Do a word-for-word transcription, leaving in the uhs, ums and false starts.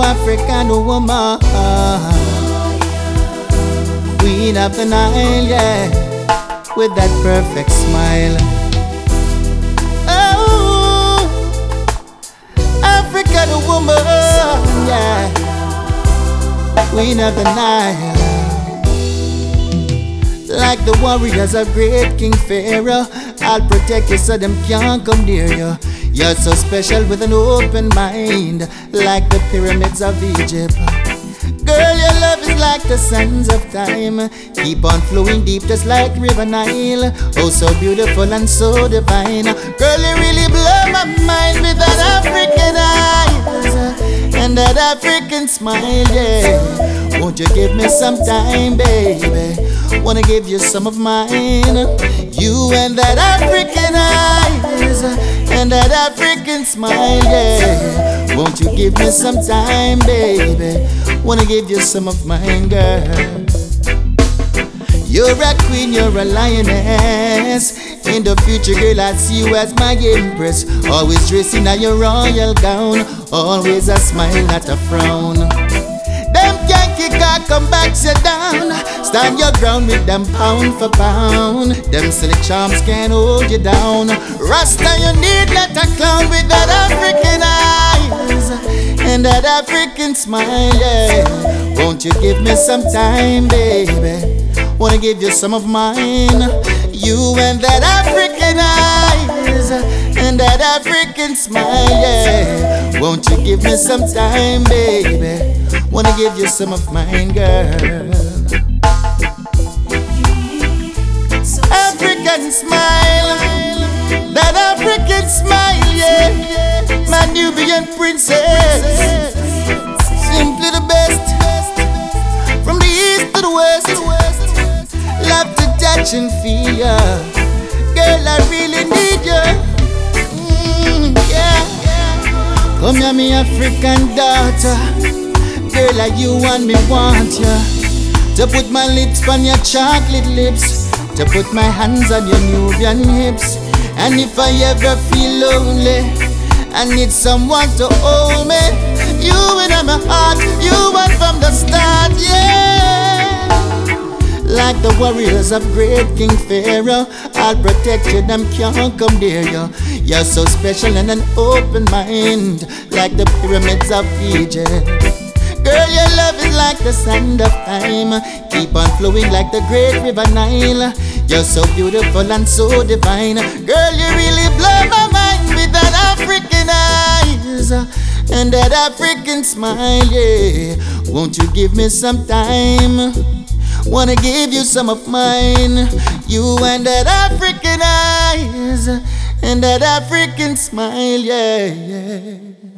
African woman, queen of the Nile, yeah, with that perfect smile. Oh, African woman, yeah, queen of the Nile. Like the warriors of great King Pharaoh, I'll protect you so them can't come near you. You're so special with an open mind, like the pyramids of Egypt. Girl, your love is like the sands of time, keep on flowing deep just like River Nile. Oh, so beautiful and so divine. Girl, you really blow my mind with that African eyes and that African smile, yeah. Won't you give me some time, baby? Wanna give you some of mine. You and that African eyes and that African smile, yeah. Won't you give me some time, baby? Wanna give you some of mine, girl. You're a queen, you're a lioness. In the future, girl, I see you as my empress. Always dressing in your royal gown, always a smile, not a frown. Them can't kick or come back, sit down. Stand your ground with them pound for pound. Them silly charms can't hold you down. Rasta, you need not a clown with that African eyes and that African smile, yeah. Won't you give me some time, baby? Wanna give you some of mine. You and that African eyes and that African smile, yeah. Won't you give me some time, baby? Wanna give you some of mine, girl. African smile, that African smile, yeah. My Nubian princess, simply the best. From the east to the west, love to touch and feel ya. Girl, I really need ya. Mm, yeah. Come here, me African daughter. Girl, like you and me want ya. To put my lips on your chocolate lips, to put my hands on your Nubian hips. And if I ever feel lonely, I need someone to hold me. You in my heart, you want from the start, yeah. Like the warriors of great King Pharaoh, I'll protect you, them can't come near you. You're so special and an open mind, like the pyramids of Egypt. Girl, your love is like the sand of time, keep on flowing like the great River Nile. You're so beautiful and so divine. Girl, you really blow my mind with that African eyes and that African smile, yeah. Won't you give me some time? Wanna give you some of mine. You and that African eyes and that African smile, yeah, yeah.